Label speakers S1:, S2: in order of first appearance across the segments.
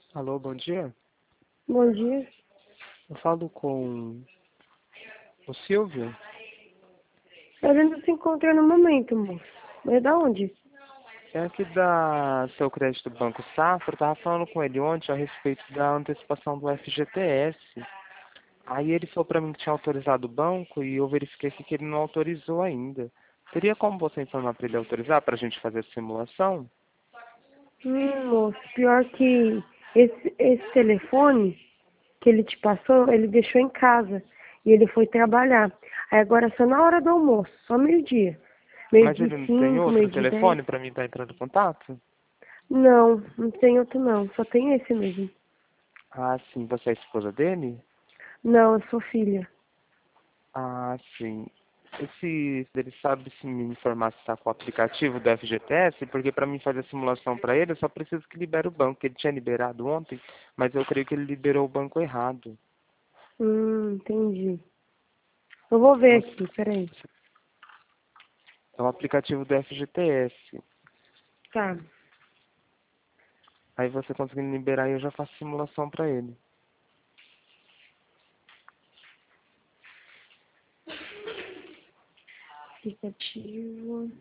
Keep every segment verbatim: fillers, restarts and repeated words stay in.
S1: Alô, bom dia.
S2: Bom dia.
S1: Eu falo com o Silvio.
S2: Ele não se encontra no momento, moço. Mas da onde?
S1: É aqui da Seu Crédito Banco Safra. Eu tava falando com ele ontem a respeito da antecipação do F G T S. Aí ele falou pra mim que tinha autorizado o banco e eu verifiquei aqui que ele não autorizou ainda. Teria como você informar pra ele autorizar pra gente fazer a simulação?
S2: Hum, moço, pior que esse, esse telefone que ele te passou, ele deixou em casa. E ele foi trabalhar. Aí agora é só na hora do almoço, só meio-dia.
S1: Mas
S2: Meio-dia
S1: ele
S2: e
S1: não tem
S2: cinco,
S1: outro
S2: meio-dia e dez.
S1: telefone pra mim estar entrando em contato?
S2: Não, não tem outro não. Só tem esse mesmo.
S1: Ah, sim. Você é a esposa dele?
S2: Não, eu sou filha.
S1: Ah, sim. Esse, ele sabe se me informar se está com o aplicativo do F G T S, porque para mim fazer a simulação para ele, eu só preciso que libere o banco. Ele tinha liberado ontem, mas eu creio que ele liberou o banco errado.
S2: Hum, entendi. Eu vou ver
S1: Você-
S2: aqui, peraí.
S1: É o aplicativo do F G T S.
S2: Tá.
S1: Aí você conseguindo liberar e eu já faço simulação para ele.
S2: Aplicativo.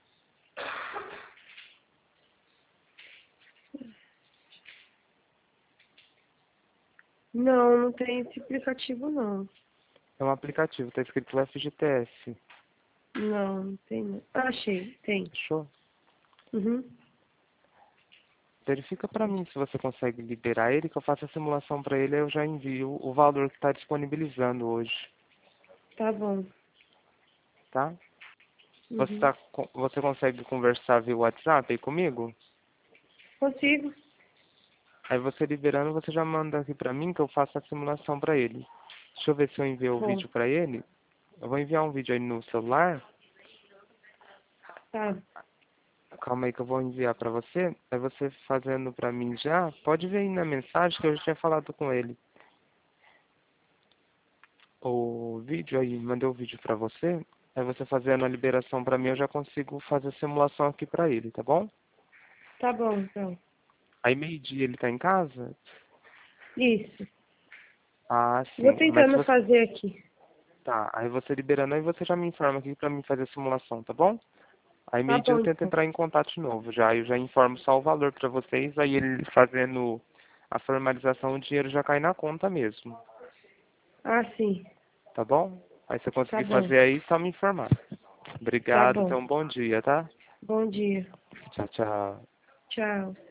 S2: Não, não tem esse aplicativo não.
S1: É um aplicativo, está escrito F G T S.
S2: Não, não tem não. Ah, achei, tem.
S1: Show?
S2: Uhum.
S1: Verifica para mim se você consegue liberar ele, que eu faço a simulação para ele e eu já envio o valor que está disponibilizando hoje,
S2: Tá bom.
S1: tá? Você,
S2: Uhum.
S1: tá, co- você consegue conversar via WhatsApp aí comigo?
S2: Consigo?
S1: Aí você liberando, você já manda aqui pra mim que eu faço a simulação pra ele. Deixa eu ver se eu envio o
S2: Bom,
S1: vídeo pra ele. Eu vou enviar um vídeo aí no celular.
S2: tá.
S1: Calma aí que eu vou enviar pra você. Aí você fazendo pra mim já, pode ver aí na mensagem que eu já tinha falado com ele. O vídeo aí, mandei o vídeo pra você. Aí você fazendo a liberação pra mim, eu já consigo fazer a simulação aqui pra ele, tá bom?
S2: Tá bom, então.
S1: Aí meio-dia ele tá em casa?
S2: Isso.
S1: Ah,
S2: Vou
S1: sim. Mas se
S2: tentando
S1: você
S2: fazer aqui.
S1: tá, aí você liberando, aí você já me informa aqui pra mim fazer a simulação, tá bom? Aí
S2: Tá
S1: meio-dia eu
S2: bom,
S1: tento
S2: então.
S1: entrar em contato de novo já, eu já informo só o valor pra vocês, aí ele fazendo a formalização, o dinheiro já cai na conta mesmo,
S2: Ah, sim.
S1: tá bom? Aí se você
S2: Tá
S1: conseguir
S2: bom.
S1: fazer aí, só me informar.
S2: Tá
S1: Obrigado,
S2: bom.
S1: então bom dia, tá?
S2: Bom dia.
S1: Tchau, tchau.
S2: Tchau.